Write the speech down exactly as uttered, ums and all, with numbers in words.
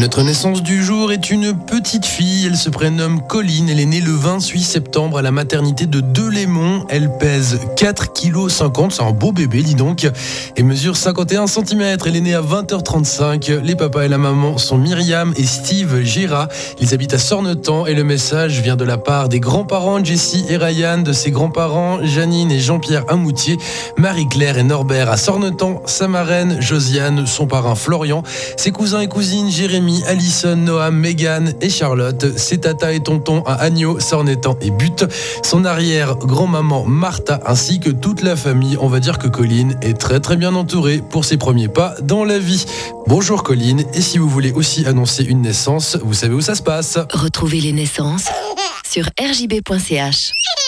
Notre naissance du jour est une petite fille. Elle se prénomme Colline. Elle est née le vingt-huit septembre à la maternité de Delémont. Elle pèse quatre virgule cinquante kilos. C'est un beau bébé, dis donc. Et mesure cinquante et un centimètres. Elle est née à vingt heures trente-cinq. Les papas et la maman sont Myriam et Steve Gérat. Ils habitent à Sornetan et le message vient de la part des grands-parents Jessie et Ryan, de ses grands-parents Janine et Jean-Pierre Amoutier, Marie-Claire et Norbert à Sornetan, sa marraine Josiane, son parrain Florian, ses cousins et cousines Jérémy, Alison, Noam, Megan et Charlotte, ses tatas et tontons à Agneau, Sornetan et Butte, son arrière-grand-maman Martha ainsi que toute la famille. On va dire que Colline est très très bien entourée pour ses premiers pas dans la vie. Bonjour Colline, et si vous voulez aussi annoncer une naissance, vous savez où ça se passe. Retrouvez les naissances sur r j b point c h.